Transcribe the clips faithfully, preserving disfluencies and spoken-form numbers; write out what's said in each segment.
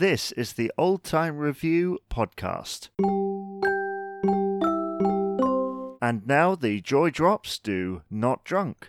This is the Old Time Review podcast. And now the Joy Drops do Not Drunk.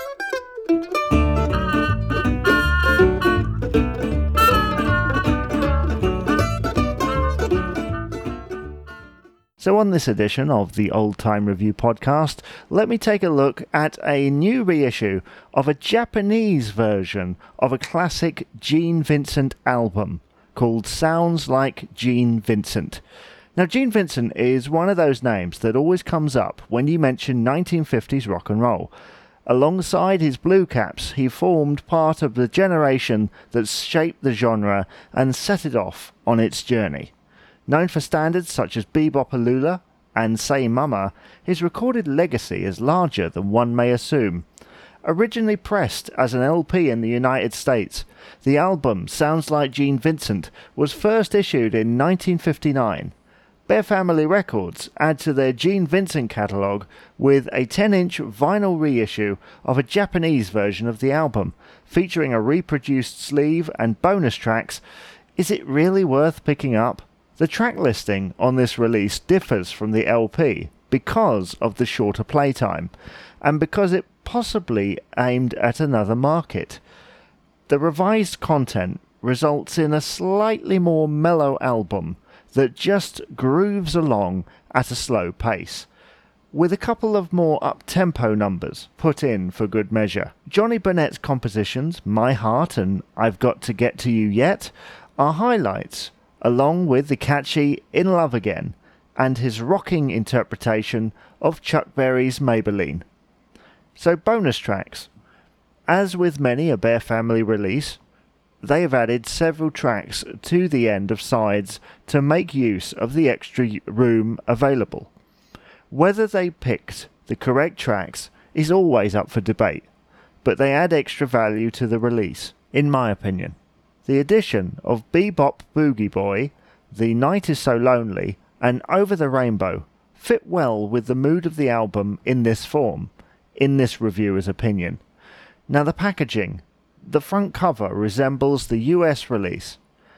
So on this edition of the Old Time Review podcast, let me take a look at a new reissue of a Japanese version of a classic Gene Vincent album called Sounds Like Gene Vincent. Now, Gene Vincent is one of those names that always comes up when you mention nineteen fifties rock and roll. Alongside his Blue Caps, he formed part of the generation that shaped the genre and set it off on its journey. Known for standards such as Bebop-A-Lula and Say Mama, his recorded legacy is larger than one may assume. Originally pressed as an L P in the United States, the album Sounds Like Gene Vincent was first issued in nineteen fifty-nine. Bear Family Records add to their Gene Vincent catalogue with a ten-inch vinyl reissue of a Japanese version of the album, featuring a reproduced sleeve and bonus tracks. Is it really worth picking up? The track listing on this release differs from the L P because of the shorter playtime, and because it possibly aimed at another market. The revised content results in a slightly more mellow album that just grooves along at a slow pace, with a couple of more up-tempo numbers put in for good measure. Johnny Burnett's compositions, My Heart and I've Got to Get to You Yet, are highlights, along with the catchy In Love Again and his rocking interpretation of Chuck Berry's Maybelline. So bonus tracks. As with many a Bear Family release, they have added several tracks to the end of sides to make use of the extra room available. Whether they picked the correct tracks is always up for debate, but they add extra value to the release, in my opinion. The addition of Bebop Boogie Boy, The Night Is So Lonely, and Over the Rainbow fit well with the mood of the album in this form, in this reviewer's opinion. Now, the packaging. The front cover resembles the U S release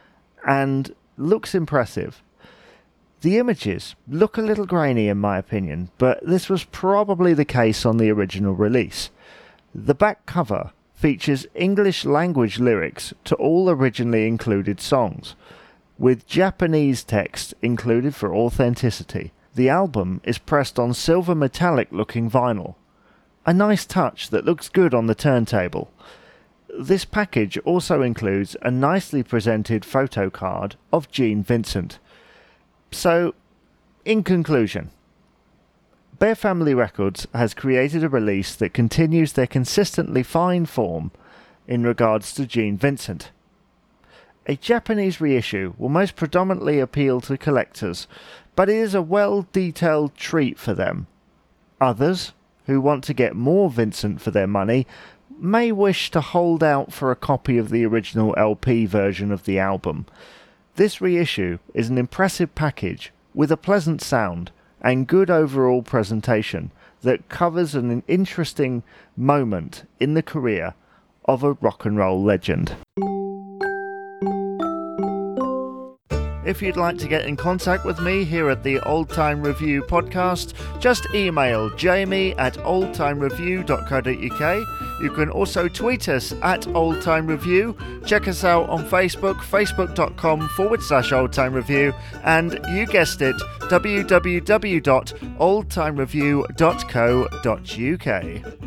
and looks impressive. The images look a little grainy in my opinion, but this was probably the case on the original release. The back cover features English language lyrics to all originally included songs, with Japanese text included for authenticity. The album is pressed on silver metallic looking vinyl, a nice touch that looks good on the turntable. This package also includes a nicely presented photo card of Gene Vincent. So, in conclusion, Bear Family Records has created a release that continues their consistently fine form in regards to Gene Vincent. A Japanese reissue will most predominantly appeal to collectors, but it is a well-detailed treat for them. Others, who want to get more Vincent for their money, may wish to hold out for a copy of the original L P version of the album. This reissue is an impressive package with a pleasant sound and good overall presentation that covers an interesting moment in the career of a rock and roll legend. If you'd like to get in contact with me here at the Old Time Review podcast, just email jamie at oldtimereview dot co dot uk. You can also tweet us at Old Time Review. Check us out on Facebook, facebook.com forward slash Old Time Review. And you guessed it, w w w dot oldtimereview dot co dot uk.